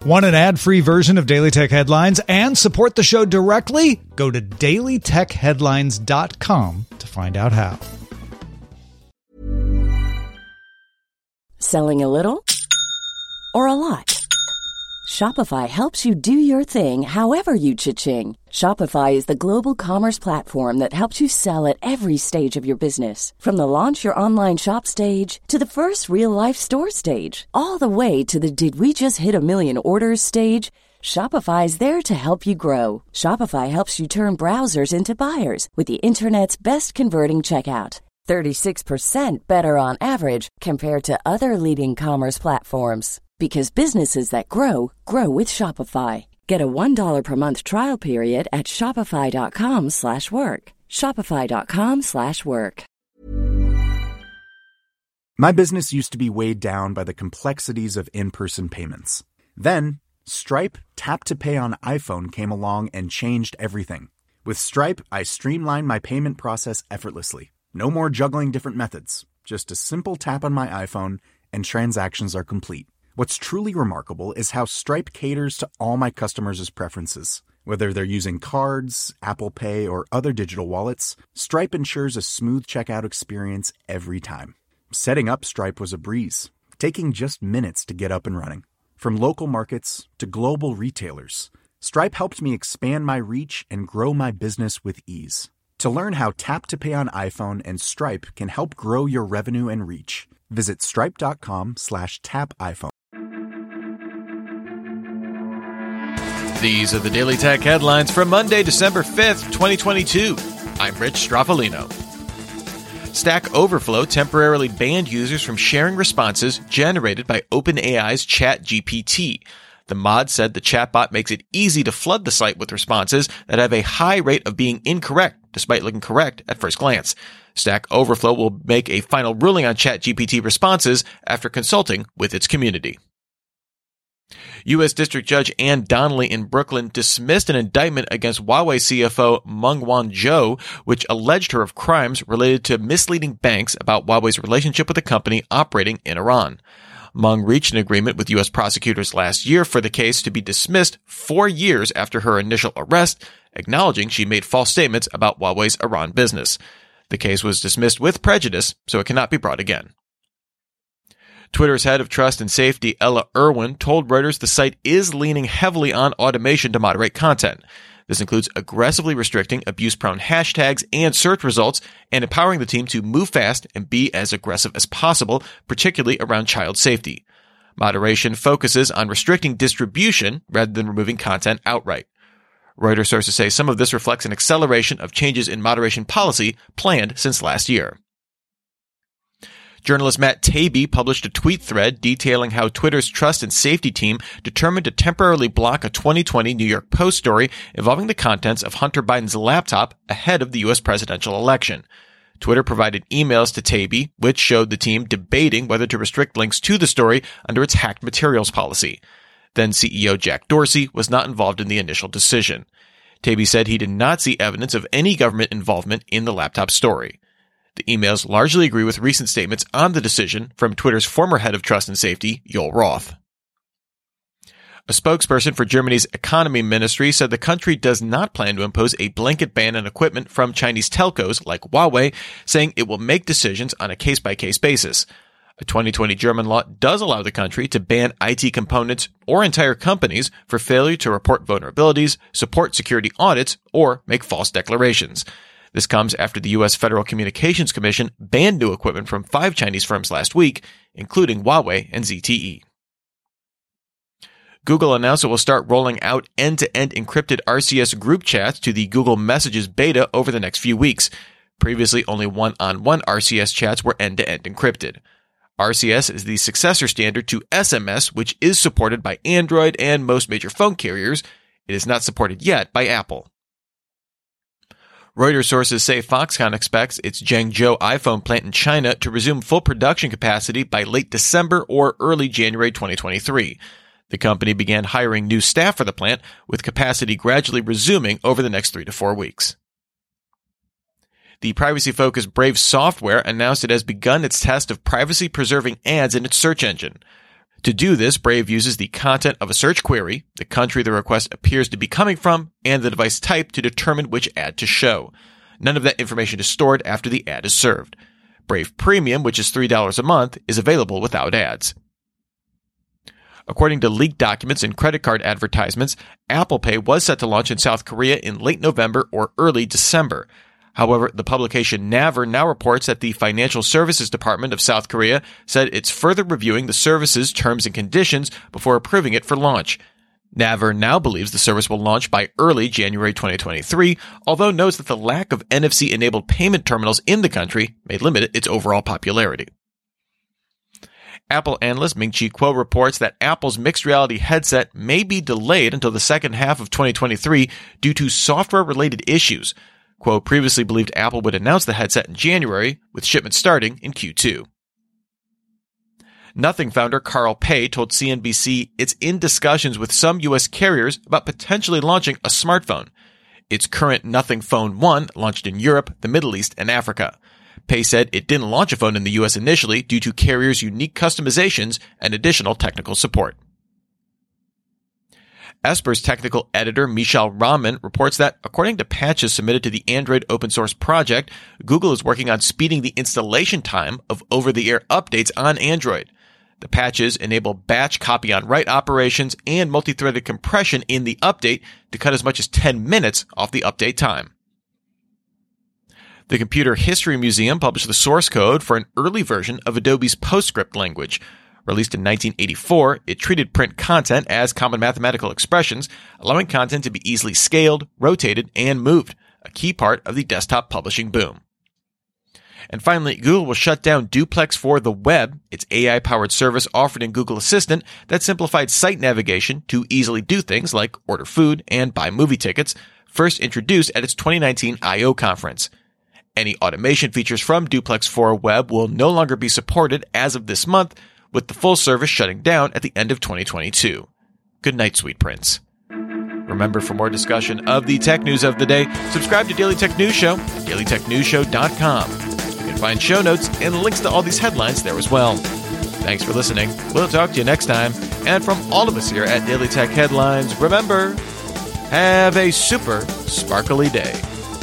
Want an ad-free version of Daily Tech Headlines and support the show directly? Go to dailytechheadlines.com to find out how. Selling a little or a lot? Shopify helps you do your thing however you cha-ching. Shopify is the global commerce platform that helps you sell at every stage of your business. From the launch your online shop stage to the first real-life store stage, all the way to the did we just hit a million orders stage. Shopify is there to help you grow. Shopify helps you turn browsers into buyers with the internet's best converting checkout. 36% better on average compared to other leading commerce platforms. Because businesses that grow, grow with Shopify. Get a $1 per month trial period at shopify.com/work. Shopify.com/work. My business used to be weighed down by the complexities of in-person payments. Then, Stripe Tap to Pay on iPhone came along and changed everything. With Stripe, I streamlined my payment process effortlessly. No more juggling different methods. Just a simple tap on my iPhone and transactions are complete. What's truly remarkable is how Stripe caters to all my customers' preferences. Whether they're using cards, Apple Pay, or other digital wallets, Stripe ensures a smooth checkout experience every time. Setting up Stripe was a breeze, taking just minutes to get up and running. From local markets to global retailers, Stripe helped me expand my reach and grow my business with ease. To learn how Tap to Pay on iPhone and Stripe can help grow your revenue and reach, visit stripe.com/tapiphone. These are the Daily Tech headlines for Monday, December 5th, 2022. I'm Rich Straffolino. Stack Overflow temporarily banned users from sharing responses generated by OpenAI's ChatGPT. The mod said the chatbot makes it easy to flood the site with responses that have a high rate of being incorrect, despite looking correct at first glance. Stack Overflow will make a final ruling on ChatGPT responses after consulting with its community. U.S. District Judge Ann Donnelly in Brooklyn dismissed an indictment against Huawei CFO Meng Wanzhou, which alleged her of crimes related to misleading banks about Huawei's relationship with a company operating in Iran. Meng reached an agreement with U.S. prosecutors last year for the case to be dismissed 4 years after her initial arrest, acknowledging she made false statements about Huawei's Iran business. The case was dismissed with prejudice, so it cannot be brought again. Twitter's head of trust and safety, Ella Irwin, told Reuters the site is leaning heavily on automation to moderate content. This includes aggressively restricting abuse-prone hashtags and search results and empowering the team to move fast and be as aggressive as possible, particularly around child safety. Moderation focuses on restricting distribution rather than removing content outright. Reuters sources say some of this reflects an acceleration of changes in moderation policy planned since last year. Journalist Matt Taibbi published a tweet thread detailing how Twitter's trust and safety team determined to temporarily block a 2020 New York Post story involving the contents of Hunter Biden's laptop ahead of the U.S. presidential election. Twitter provided emails to Taibbi, which showed the team debating whether to restrict links to the story under its hacked materials policy. Then CEO Jack Dorsey was not involved in the initial decision. Taibbi said he did not see evidence of any government involvement in the laptop story. The emails largely agree with recent statements on the decision from Twitter's former head of trust and safety, Joel Roth. A spokesperson for Germany's economy ministry said the country does not plan to impose a blanket ban on equipment from Chinese telcos like Huawei, saying it will make decisions on a case-by-case basis. A 2020 German law does allow the country to ban IT components or entire companies for failure to report vulnerabilities, support security audits, or make false declarations. This comes after the U.S. Federal Communications Commission banned new equipment from 5 Chinese firms last week, including Huawei and ZTE. Google announced it will start rolling out end-to-end encrypted RCS group chats to the Google Messages beta over the next few weeks. Previously, only one-on-one RCS chats were end-to-end encrypted. RCS is the successor standard to SMS, which is supported by Android and most major phone carriers. It is not supported yet by Apple. Reuters sources say Foxconn expects its Zhengzhou iPhone plant in China to resume full production capacity by late December or early January 2023. The company began hiring new staff for the plant, with capacity gradually resuming over the next 3 to 4 weeks. The privacy-focused Brave Software announced it has begun its test of privacy-preserving ads in its search engine. To do this, Brave uses the content of a search query, the country the request appears to be coming from, and the device type to determine which ad to show. None of that information is stored after the ad is served. Brave Premium, which is $3 a month, is available without ads. According to leaked documents and credit card advertisements, Apple Pay was set to launch in South Korea in late November or early December. However, the publication Naver now reports that the Financial Services Department of South Korea said it's further reviewing the service's terms and conditions before approving it for launch. Naver now believes the service will launch by early January 2023, although notes that the lack of NFC-enabled payment terminals in the country may limit its overall popularity. Apple analyst Ming-Chi Kuo reports that Apple's mixed reality headset may be delayed until the second half of 2023 due to software-related issues. Kuo previously believed Apple would announce the headset in January, with shipments starting in Q2. Nothing founder Carl Pei told CNBC it's in discussions with some U.S. carriers about potentially launching a smartphone. Its current Nothing Phone 1 launched in Europe, the Middle East, and Africa. Pei said it didn't launch a phone in the U.S. initially due to carriers' unique customizations and additional technical support. Esper's technical editor Michal Rahman reports that, according to patches submitted to the Android open source project, Google is working on speeding the installation time of over-the-air updates on Android. The patches enable batch copy-on-write operations and multi-threaded compression in the update to cut as much as 10 minutes off the update time. The Computer History Museum published the source code for an early version of Adobe's PostScript language. Released in 1984, it treated print content as common mathematical expressions, allowing content to be easily scaled, rotated, and moved, a key part of the desktop publishing boom. And finally, Google will shut down Duplex for the Web, its AI-powered service offered in Google Assistant that simplified site navigation to easily do things like order food and buy movie tickets, first introduced at its 2019 I/O conference. Any automation features from Duplex for Web will no longer be supported as of this month, with the full service shutting down at the end of 2022. Good night, sweet prince. Remember, for more discussion of the tech news of the day, subscribe to Daily Tech News Show at dailytechnewsshow.com. You can find show notes and links to all these headlines there as well. Thanks for listening. We'll talk to you next time. And from all of us here at Daily Tech Headlines, remember, have a super sparkly day.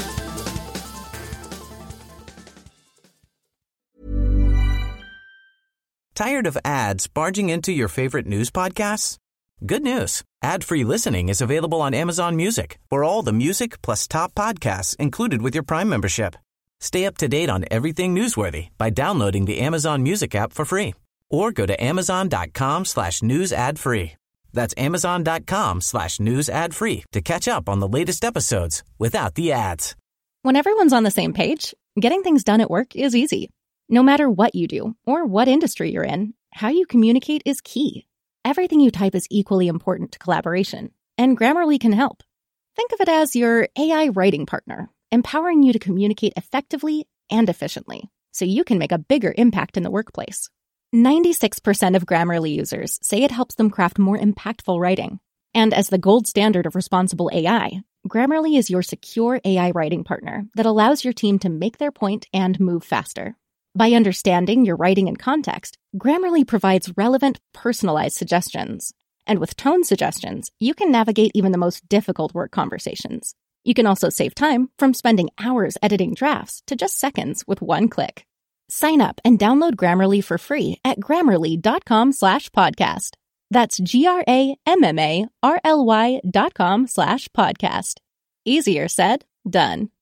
Tired of ads barging into your favorite news podcasts? Good news. Ad-free listening is available on Amazon Music for all the music plus top podcasts included with your Prime membership. Stay up to date on everything newsworthy by downloading the Amazon Music app for free or go to amazon.com/news ad free. That's amazon.com/news ad free to catch up on the latest episodes without the ads. When everyone's on the same page, getting things done at work is easy. No matter what you do or what industry you're in, how you communicate is key. Everything you type is equally important to collaboration, and Grammarly can help. Think of it as your AI writing partner, empowering you to communicate effectively and efficiently, so you can make a bigger impact in the workplace. 96% of Grammarly users say it helps them craft more impactful writing. And as the gold standard of responsible AI, Grammarly is your secure AI writing partner that allows your team to make their point and move faster. By understanding your writing and context, Grammarly provides relevant, personalized suggestions. And with tone suggestions, you can navigate even the most difficult work conversations. You can also save time from spending hours editing drafts to just seconds with one click. Sign up and download Grammarly for free at Grammarly.com/podcast. That's GRAMMARLY.com/podcast. Easier said, done.